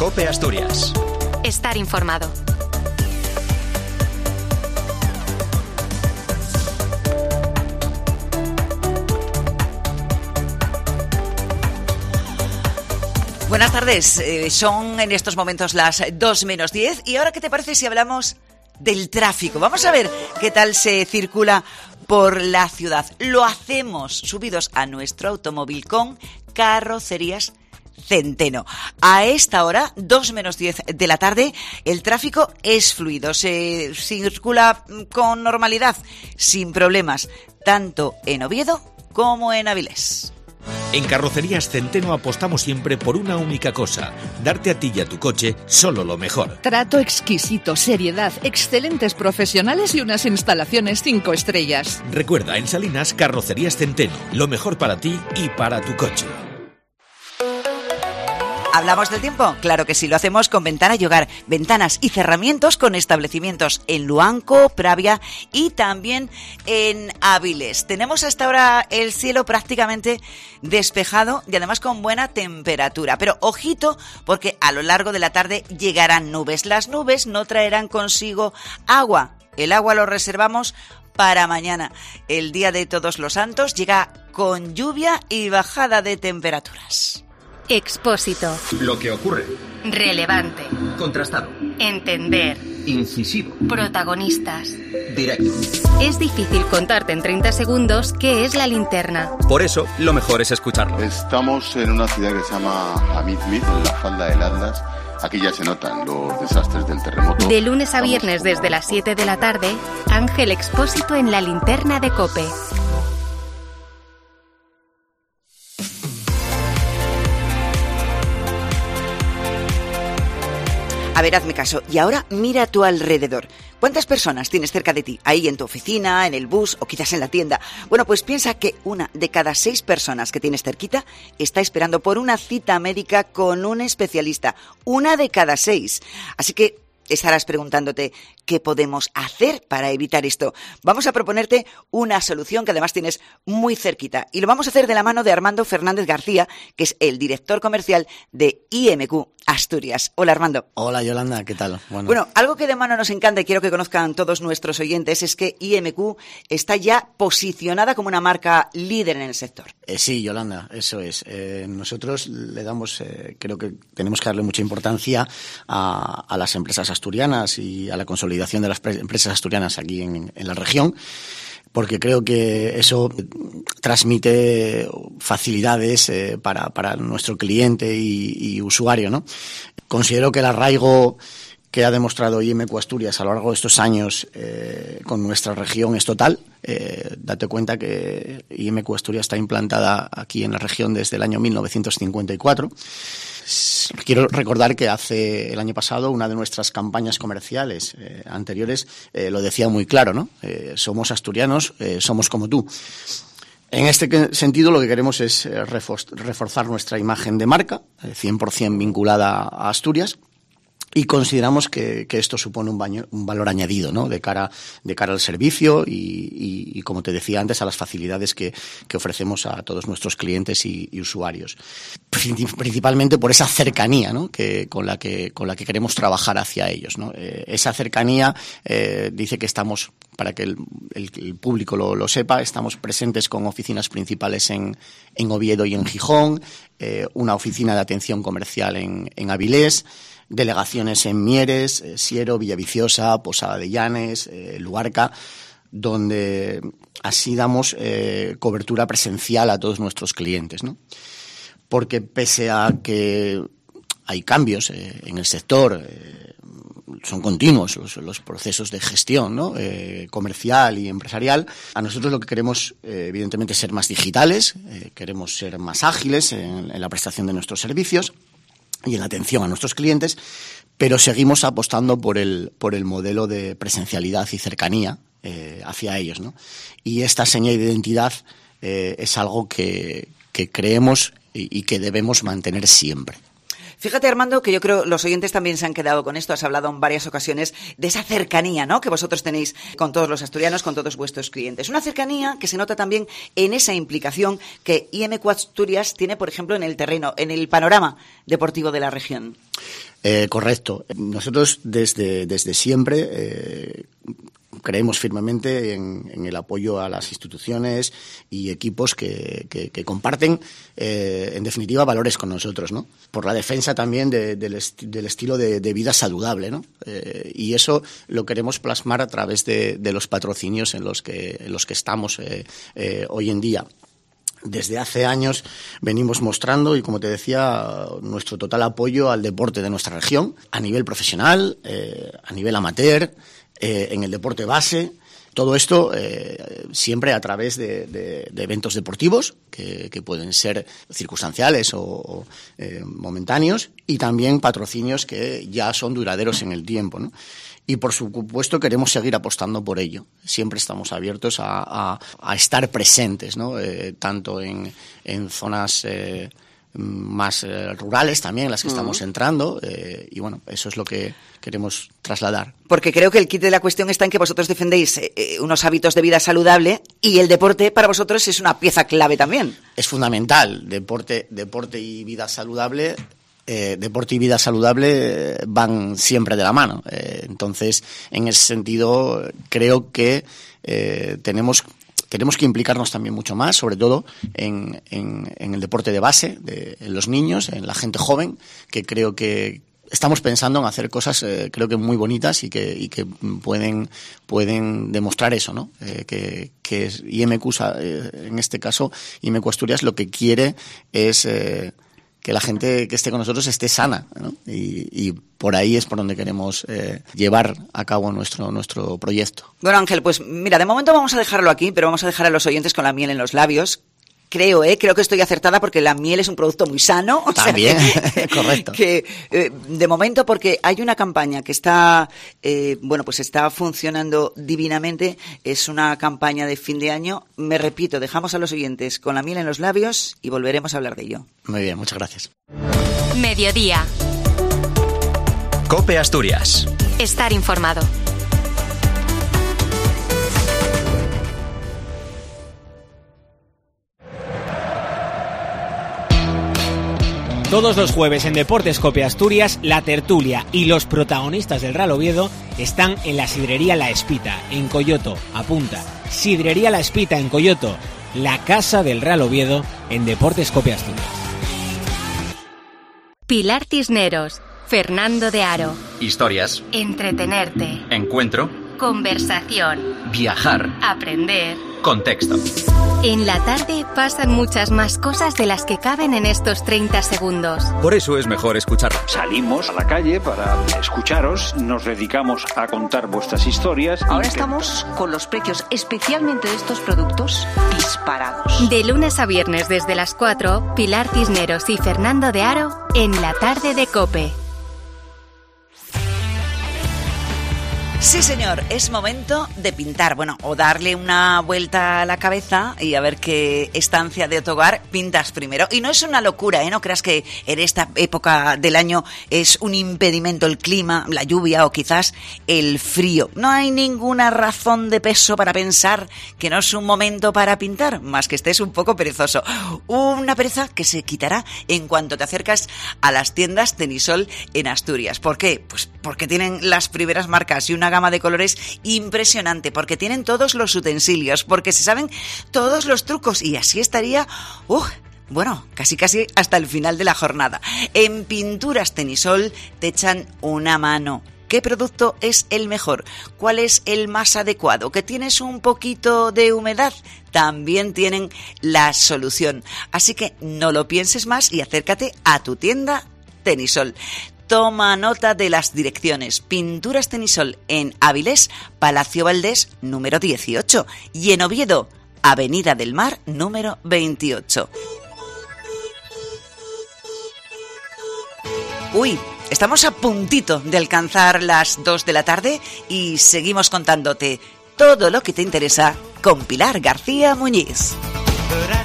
COPE Asturias. Estar informado. Buenas tardes, son en estos momentos las 2:10 y ahora ¿qué te parece si hablamos del tráfico? Vamos a ver qué tal se circula por la ciudad. Lo hacemos subidos a nuestro automóvil con Carrocerías Centeno. A esta hora, 2:10 de la tarde, el tráfico es fluido, se circula con normalidad, sin problemas, tanto en Oviedo como en Avilés. En Carrocerías Centeno apostamos siempre por una única cosa: darte a ti y a tu coche solo lo mejor. Trato exquisito, seriedad, excelentes profesionales y unas instalaciones 5 estrellas. Recuerda, en Salinas, Carrocerías Centeno, lo mejor para ti y para tu coche. ¿Hablamos del tiempo? Claro que sí, lo hacemos con Ventana y Hogar, ventanas y cerramientos con establecimientos en Luanco, Pravia y también en Avilés. Tenemos hasta ahora el cielo prácticamente despejado y además con buena temperatura, pero ojito porque a lo largo de la tarde llegarán nubes. Las nubes no traerán consigo agua, el agua lo reservamos para mañana. El Día de Todos los Santos llega con lluvia y bajada de temperaturas. Expósito. Lo que ocurre. Relevante. Contrastado. Entender. Incisivo. Protagonistas. Directo. Es difícil contarte en 30 segundos qué es la linterna. Por eso, lo mejor es escucharlo. Estamos en una ciudad que se llama Hamidmid, en la falda del Atlas. Aquí ya se notan los desastres del terremoto. De lunes a viernes desde las 7 de la tarde, Ángel Expósito en la linterna de COPE. A ver, hazme caso. Y ahora mira a tu alrededor. ¿Cuántas personas tienes cerca de ti? Ahí en tu oficina, en el bus o quizás en la tienda. Bueno, pues piensa que 1 de cada 6 personas que tienes cerquita está esperando por una cita médica con un especialista. 1 de cada 6. Así que estarás preguntándote qué podemos hacer para evitar esto. Vamos a proponerte una solución que además tienes muy cerquita. Y lo vamos a hacer de la mano de Armando Fernández García, que es el director comercial de IMQ Asturias. Hola, Armando. Hola, Yolanda, ¿qué tal? Bueno, algo que de mano nos encanta y quiero que conozcan todos nuestros oyentes es que IMQ está ya posicionada como una marca líder en el sector. Sí, Yolanda, eso es. Nosotros le damos, creo que tenemos que darle mucha importancia a las empresas asturianas y a la consolidación de las empresas asturianas aquí en la región, porque creo que eso transmite facilidades para nuestro cliente y usuario, ¿no? Considero que el arraigo que ha demostrado IMQ Asturias a lo largo de estos años con nuestra región es total. Date cuenta que IMQ Asturias está implantada aquí en la región desde el año 1954. Quiero recordar que el año pasado una de nuestras campañas comerciales anteriores lo decía muy claro, ¿no? Somos asturianos, somos como tú. En este sentido, lo que queremos es reforzar nuestra imagen de marca, 100% vinculada a Asturias. Y consideramos que esto supone un valor añadido, ¿no? de cara al servicio y como te decía antes, a las facilidades que ofrecemos a todos nuestros clientes y usuarios. Principalmente por esa cercanía, ¿no? con la que queremos trabajar hacia ellos, ¿no? Esa cercanía dice que estamos, para que el público lo sepa, estamos presentes con oficinas principales en Oviedo y en Gijón, una oficina de atención comercial en Avilés, delegaciones en Mieres, Siero, Villaviciosa, Posada de Llanes, Luarca, donde así damos cobertura presencial a todos nuestros clientes, ¿no? Porque pese a que hay cambios en el sector, son continuos los procesos de gestión, ¿no? Comercial y empresarial. A nosotros lo que queremos, evidentemente, es ser más digitales, queremos ser más ágiles en la prestación de nuestros servicios y en la atención a nuestros clientes, pero seguimos apostando por el modelo de presencialidad y cercanía hacia ellos, ¿no? Y esta seña de identidad es algo que creemos y que debemos mantener siempre. Fíjate, Armando, que yo creo los oyentes también se han quedado con esto. Has hablado en varias ocasiones de esa cercanía, ¿no?, que vosotros tenéis con todos los asturianos, con todos vuestros clientes. Una cercanía que se nota también en esa implicación que IMQ Asturias tiene, por ejemplo, en el terreno, en el panorama deportivo de la región. Correcto. Nosotros desde siempre creemos firmemente en el apoyo a las instituciones y equipos que comparten, en definitiva, valores con nosotros, ¿no? Por la defensa también del estilo de vida saludable, ¿no? Y eso lo queremos plasmar a través de los patrocinios en los que estamos hoy en día. Desde hace años venimos mostrando, y como te decía, nuestro total apoyo al deporte de nuestra región, a nivel profesional, a nivel amateur, en el deporte base. Todo esto siempre a través de eventos deportivos que pueden ser circunstanciales o momentáneos, y también patrocinios que ya son duraderos en el tiempo, ¿no? Y, por supuesto, queremos seguir apostando por ello. Siempre estamos abiertos a estar presentes, ¿no? Tanto en zonas más rurales también, en las que estamos entrando, y bueno, eso es lo que queremos trasladar. Porque creo que el kit de la cuestión está en que vosotros defendéis unos hábitos de vida saludable, y el deporte para vosotros es una pieza clave también. Es fundamental. Deporte y vida saludable. Deporte y vida saludable van siempre de la mano. Entonces, en ese sentido, creo que tenemos que implicarnos también mucho más, sobre todo en el deporte de base, en los niños, en la gente joven, que creo que estamos pensando en hacer cosas, creo que muy bonitas y que pueden demostrar eso, ¿no? Que IMQ, en este caso, IMQ Asturias, lo que quiere es que la gente que esté con nosotros esté sana, ¿no? Y por ahí es por donde queremos llevar a cabo nuestro proyecto. Bueno, Ángel, pues mira, de momento vamos a dejarlo aquí, pero vamos a dejar a los oyentes con la miel en los labios. Creo que estoy acertada, porque la miel es un producto muy sano. También, correcto. Que de momento, porque hay una campaña que está, pues está funcionando divinamente. Es una campaña de fin de año. Me repito, dejamos a los oyentes con la miel en los labios y volveremos a hablar de ello. Muy bien, muchas gracias. Mediodía. COPE Asturias. Estar informado. Todos los jueves en Deportes COPE Asturias, la tertulia y los protagonistas del Real Oviedo están en la Sidrería La Espita, en Coyoto. Apunta, Sidrería La Espita en Coyoto, la casa del Real Oviedo en Deportes COPE Asturias. Pilar Cisneros, Fernando de Aro. Historias. Entretenerte. Encuentro. Conversación. Viajar. Aprender. Contexto. En la tarde pasan muchas más cosas de las que caben en estos 30 segundos. Por eso es mejor escucharlo. Salimos a la calle para escucharos, nos dedicamos a contar vuestras historias. Ahora estamos con los precios, especialmente de estos productos, disparados. De lunes a viernes desde las 4, Pilar Cisneros y Fernando de Aro en la tarde de COPE. Sí, señor, es momento de pintar, o darle una vuelta a la cabeza y a ver qué estancia de tu hogar pintas primero. Y no es una locura, no creas que en esta época del año es un impedimento el clima, la lluvia o quizás el frío. No hay ninguna razón de peso para pensar que no es un momento para pintar, más que estés un poco perezoso. Una pereza que se quitará en cuanto te acercas a las tiendas Tenisol en Asturias. ¿Por qué? Pues porque tienen las primeras marcas y una gama de colores impresionante, porque tienen todos los utensilios, porque se saben todos los trucos, y así estaría, casi hasta el final de la jornada. En Pinturas Tenisol te echan una mano. ¿Qué producto es el mejor? ¿Cuál es el más adecuado? ¿Que tienes un poquito de humedad? También tienen la solución. Así que no lo pienses más y acércate a tu tienda Tenisol. Toma nota de las direcciones. Pinturas Tenisol en Avilés, Palacio Valdés, número 18. Y en Oviedo, Avenida del Mar, número 28. Estamos a puntito de alcanzar las 2 de la tarde y seguimos contándote todo lo que te interesa con Pilar García Muñiz.